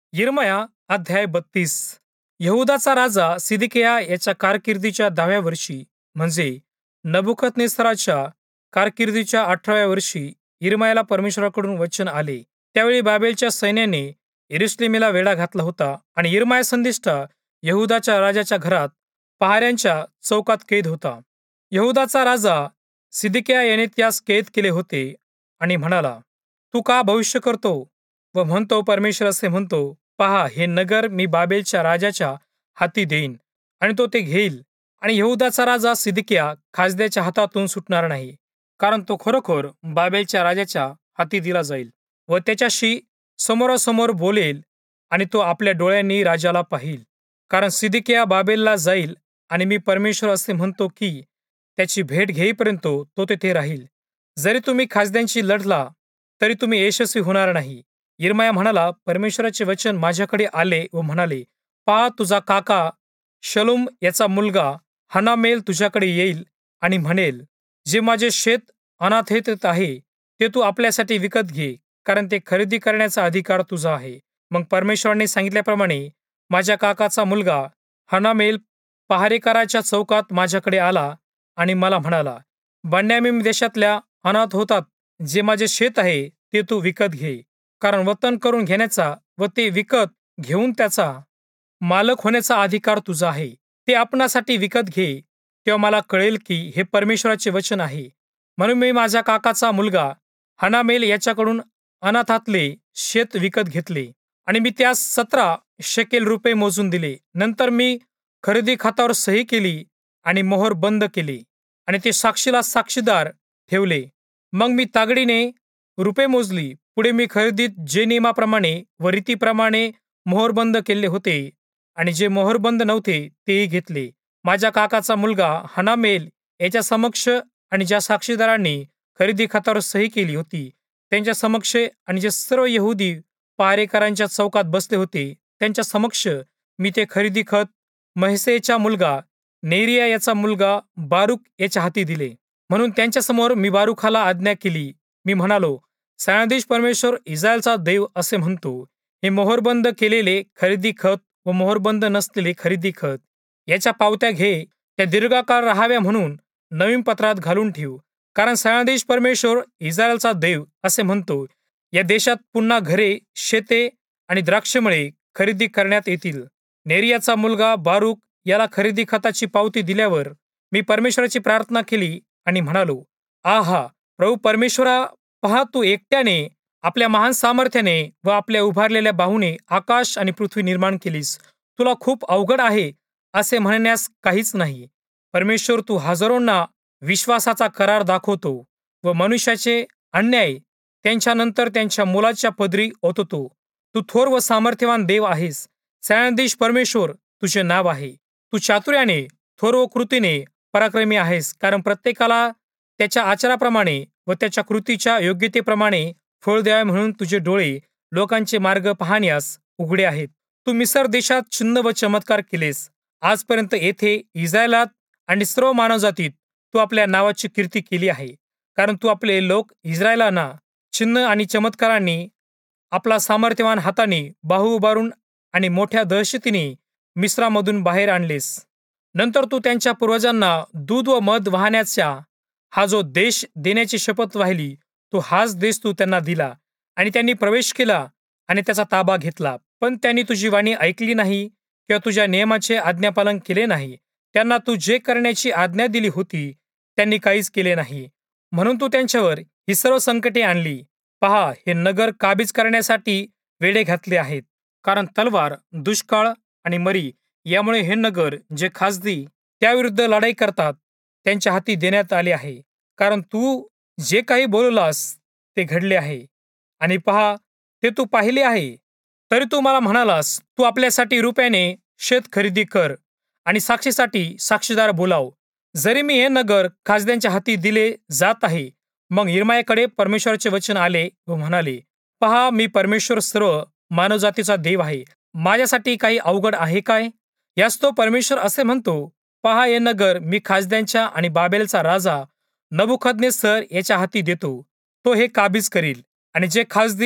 यिर्मया अध्याय 32. यहुदाचा राजा सिदकिया याच्या कारकिर्दीच्या 10व्या वर्षी म्हणजे नबुकदनेस्सराच्या कारकिर्दीच्या 18व्या वर्षी यिर्मयाला परमेश्वराकडून वचन आले. त्यावेळी बाबेलच्या सैन्याने यरूशलेमेला वेढा घातला होता आणि यिर्मया संदेष्टा यहुदाच्या राजाच्या घरात पहाऱ्यांच्या चौकात कैद होता. यहुदाचा राजा सिदकिया याने त्यास कैद केले होते आणि म्हणाला, तू का भविष्य करतो व म्हणतो, परमेश्वर असे म्हणतो, पहा, हे नगर मी बाबेलच्या राजाच्या हाती देईन आणि तो ते घेईल, आणि यहुदाचा राजा सिदकिया खासद्याच्या हातातून सुटणार नाही, कारण तो खरोखर बाबेलच्या राजाच्या हाती दिला जाईल व त्याच्याशी समोरासमोर बोलेल आणि तो आपल्या डोळ्यांनी राजाला पाहील. कारण सिदकिया बाबेलला जाईल आणि मी परमेश्वर असे म्हणतो की त्याची भेट घेईपर्यंत तो तेथे राहील. जरी तुम्ही खासद्यांशी लढला तरी तुम्ही यशस्वी होणार नाही. यिर्मया म्हणाला, परमेश्वराचे वचन माझ्याकडे आले व म्हणाले, पहा, तुझा काका शलूम याचा मुलगा हनामेल तुझ्याकडे येईल आणि म्हणेल, जे माझे शेत अनाथेत आहे ते तू आपल्यासाठी विकत घे, कारण ते खरेदी करण्याचा अधिकार तुझा आहे. मग परमेश्वराने सांगितल्याप्रमाणे माझ्या काकाचा मुलगा हनामेल पहारेकराच्या चौकात माझ्याकडे आला आणि मला म्हणाला, बन्यामीन देशातल्या अनाथ होतात जे माझे शेत आहे ते तू विकत घे, कारण वतन करून घेण्याचा व ते विकत घेऊन त्याचा मालक होण्याचा अधिकार तुझा आहे. ते आपणासाठी विकत घे. तेव्हा मला कळेल की हे परमेश्वराचे वचन आहे. म्हणून मी माझ्या काकाचा मुलगा हनामेल याच्याकडून अनाथातले शेत विकत घेतले आणि मी त्यास 17 शेकेल रुपये मोजून दिले. नंतर मी खरेदी खात्यावर सही केली आणि मोहर बंद केली आणि ते साक्षीला साक्षीदार ठेवले. मग मी तागडीने रुपये मोजली. पुढे मी खरेदीत जे नियमाप्रमाणे व रीतीप्रमाणे मोहरबंद केले होते आणि जे मोहरबंद नव्हते तेही घेतले. माझ्या काकाचा मुलगा हनामेल याच्या समक्ष आणि ज्या साक्षीदारांनी खरेदी खात्यावर सही केली होती त्यांच्या समक्ष आणि जे सर्व यहुदी पहारेकरांच्या चौकात बसले होते त्यांच्या समक्ष मी ते खरेदी खत महसेयाचा मुलगा नेरिया याचा मुलगा बारूक याच्या हाती दिले. म्हणून त्यांच्यासमोर मी बारूखाला आज्ञा केली. मी म्हणालो, सैन्याधीश परमेश्वर इस्रायलचा देव असे म्हणतो, हे मोहरबंद केलेले खरेदी खत व मोहरबंद नसलेले खरेदी खत याच्या पावत्या घे, त्या दीर्घकाळ राहाव्या म्हणून नवीन पत्रात घालून ठेव. कारण सैन्याधीश परमेश्वर इस्रायलचा देव असे म्हणतो, या देशात पुन्हा घरे, शेते आणि द्राक्षमळे खरेदी करण्यात येतील. नेरियाचा मुलगा बारूक याला खरेदी खताची पावती दिल्यावर मी परमेश्वराची प्रार्थना केली आणि म्हणालो, आहा, प्रभू परमेश्वरा, पहा, तू एकट्याने आपल्या महान सामर्थ्याने व आपल्या उभारलेल्या बाहूने आकाश आणि पृथ्वी निर्माण केलीस. तुला खूप अवघड आहे असे म्हणण्यास काहीच नाही. परमेश्वर, तू हजारोंना विश्वासाचा करार दाखवतो व मनुष्याचे अन्याय त्यांच्यानंतर त्यांच्या मुलाच्या पदरी ओततो. तू थोर व सामर्थ्यवान देव आहेस. सैन्याधीश परमेश्वर तुझे नाव आहे. तू चातुर्याने, थोर व कृतीने पराक्रमी आहेस, कारण प्रत्येकाला त्याच्या आचाराप्रमाणे व त्याच्या कृतीच्या योग्यतेप्रमाणे फळ द्यावे म्हणून तुझे डोळे लोकांचे मार्ग पाहण्यास उघडे आहेत. तू मिस्र देशात चिन्ह व चमत्कार केलेस. आजपर्यंत येथे इस्रायलात आणि सर्व मानवजातीत तू आपल्या नावाची कीर्ती केली आहे, कारण तू आपले लोक इस्रायलांना चिन्ह आणि चमत्कारांनी, आपला सामर्थ्यवान हाताने बाहू उभारून आणि मोठ्या दहशतीने मिस्रामधून बाहेर आणलेस. नंतर तू त्यांच्या पूर्वजांना दूध व मध वाहण्याचा हा जो देश देण्याची शपथ वाहिली, तो हाच देश तू त्यांना दिला आणि त्यांनी प्रवेश केला आणि त्याचा ताबा घेतला. पण त्यांनी तुझी वाणी ऐकली नाही किंवा तुझ्या नियमाचे आज्ञापालन केले नाही. त्यांना तू जे करण्याची आज्ञा दिली होती त्यांनी काहीच केले नाही. म्हणून तू त्यांच्यावर ही सर्व संकटे आणली. पहा, हे नगर काबीज करण्यासाठी वेढे घातले आहेत, कारण तलवार, दुष्काळ आणि मरी यामुळे हे नगर जे खासदी त्याविरुद्ध लढाई करतात त्यांच्या हाती देण्यात आले आहे. कारण तू जे काही बोललास ते घडले आहे आणि पहा, ते तू पाहिले आहे. तरी तू मला म्हणालास, तू आपल्यासाठी रुपयाने शेत खरेदी कर आणि साक्षीसाठी साक्षीदार बोलाव. जरी मी हे नगर खासद्यांच्या हाती दिले जात आहे. मग यिर्मयाकडे परमेश्वराचे वचन आले व म्हणाले, पहा, मी परमेश्वर सर्व मानवजातीचा देव आहे. माझ्यासाठी काही अवघड आहे काय? यास तो परमेश्वर असे म्हणतो, पहा, हे नगर मी खासद्यांच्या आणि बाबेलचा राजा नबुकदनेस्सर याच्या हाती देतो. तो हे काबीज करील आणि जे खासदी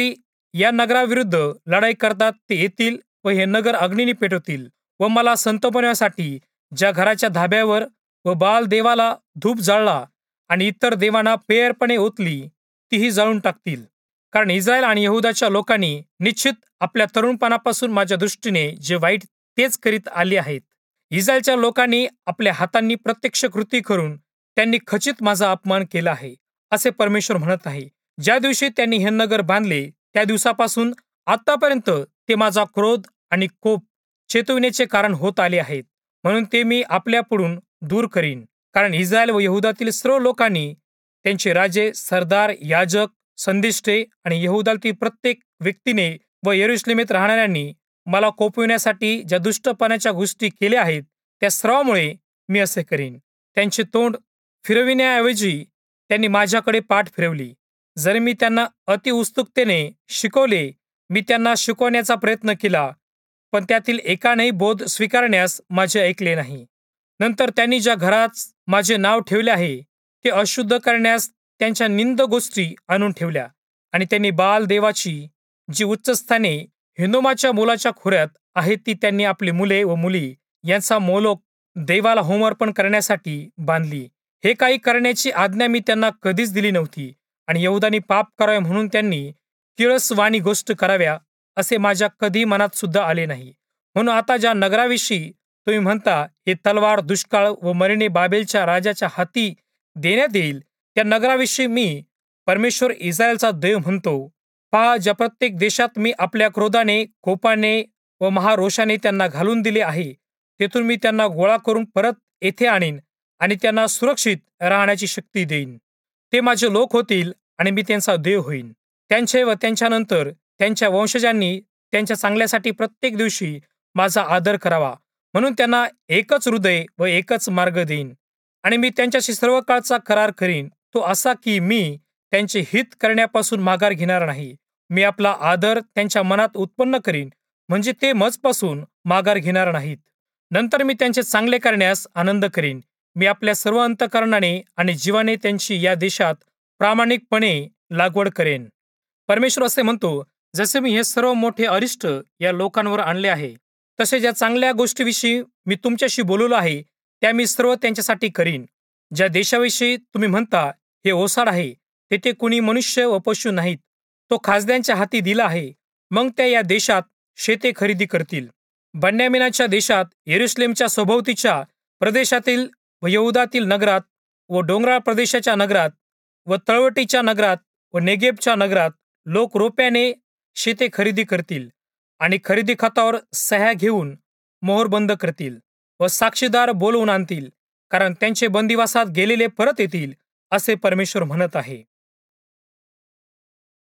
या नगराविरुद्ध लढाई करतात ते येतील व हे नगर अग्नीने पेटवतील व मला संतोपण्यासाठी ज्या घराच्या धाब्यावर व बाल देवाला धूप जाळला आणि इतर देवांना पेयर्पणे ओतली तीही जाळून टाकतील. कारण इस्रायल आणि यहुदाच्या लोकांनी निश्चित आपल्या तरुणपणापासून माझ्या दृष्टीने जे वाईट तेच करीत आले आहेत. इस्रायलच्या लोकांनी आपल्या हातांनी प्रत्यक्ष कृती करून त्यांनी खचित माझा अपमान केला आहे, असे परमेश्वर म्हणत आहे. ज्या दिवशी त्यांनी हे नगर बांधले त्या दिवसापासून आतापर्यंत ते माझा क्रोध आणि कोप चेतविण्याचे कारण होत आले आहेत. म्हणून ते मी आपल्यापुढून दूर करीन. कारण इस्रायल व यहुदातील सर्व लोकांनी, त्यांचे राजे, सरदार, याजक, संदिष्टे आणि यहुदातील प्रत्येक व्यक्तीने व यरुशलेमेत राहणाऱ्यांनी मला कोपविण्यासाठी ज्या दुष्टपणाच्या गोष्टी केल्या आहेत त्या सर्वामुळे मी असे करीन. त्यांचे तोंड फिरविण्याऐवजी त्यांनी माझ्याकडे पाठ फिरवली. जर मी त्यांना अति उत्सुकतेने शिकवले, मी त्यांना शिकवण्याचा प्रयत्न केला, पण त्यातील एकानेही बोध स्वीकारण्यास माझे ऐकले नाही. नंतर त्यांनी ज्या घरात माझे नाव ठेवले आहे ते अशुद्ध करण्यास त्यांच्या निंद गोष्टी आणून ठेवल्या आणि त्यांनी बाल देवाची जी उच्चस्थाने हिनोमाच्या मुलाच्या खोऱ्यात आहेत ती त्यांनी आपली मुले व मुली यांचा मोलोक देवाला होमर्पण करण्यासाठी बांधली. हे काही करण्याची आज्ञा मी त्यांना कधीच दिली नव्हती आणि यहुदानी पाप करावे म्हणून त्यांनी किळसवाणी गोष्ट कराव्या असे माझ्या कधी मनात सुद्धा आले नाही. म्हणून आता ज्या नगराविषयी तुम्ही म्हणता हे तलवार, दुष्काळ व मरणे बाबेलच्या राजाच्या हाती देण्यात येईल, त्या नगराविषयी मी परमेश्वर इस्रायलचा देव म्हणतो. पहा, ज्या प्रत्येक देशात मी आपल्या क्रोधाने, कोपाने व महारोषाने त्यांना घालून दिले आहे, तेथून मी त्यांना गोळा करून परत येथे आणीन आणि त्यांना सुरक्षित राहण्याची शक्ती देईन. ते माझे लोक होतील आणि मी त्यांचा देव होईन. त्यांचे व त्यांच्यानंतर त्यांच्या वंशजांनी त्यांच्या चांगल्यासाठी प्रत्येक दिवशी माझा आदर करावा, म्हणून त्यांना एकच हृदय व एकच मार्ग देईन. आणि मी त्यांच्याशी सर्व काळचा करार करीन, तो असा की मी त्यांचे हित करण्यापासून माघार घेणार नाही. मी आपला आदर त्यांच्या मनात उत्पन्न करीन, म्हणजे ते मजपासून माघार घेणार नाहीत. नंतर मी त्यांचे चांगले करण्यास आनंद करीन. मी आपल्या सर्व अंतःकरणाने आणि जीवाने त्यांची या देशात प्रामाणिकपणे लागवड करेन. परमेश्वर असे म्हणतो, जसे मी हे सर्व मोठे अरिष्ट या लोकांवर आणले आहे, तसे ज्या चांगल्या गोष्टीविषयी मी तुमच्याशी बोललो आहे त्या मी सर्व त्यांच्यासाठी करीन. ज्या देशाविषयी तुम्ही म्हणता हे ओसाड आहे, तेथे कुणी मनुष्य व पशु नाहीत, तो खासद्यांच्या हाती दिला आहे, मग त्या या देशात शेते खरेदी करतील. बन्यामिनाच्या देशात, यरुशलेमच्या सभोवतीच्या प्रदेशातील व यहुदातील नगरात व डोंगराळ प्रदेशाच्या नगरात व तळवटीच्या नगरात व नेगेबच्या नगरात लोक रोप्याने शेते खरेदी करतील आणि खरेदी खतावर सह्या घेऊन मोहर बंद करतील व साक्षीदार बोलवून आणतील, कारण त्यांचे बंदिवासात गेलेले परत येतील, असे परमेश्वर म्हणत आहे.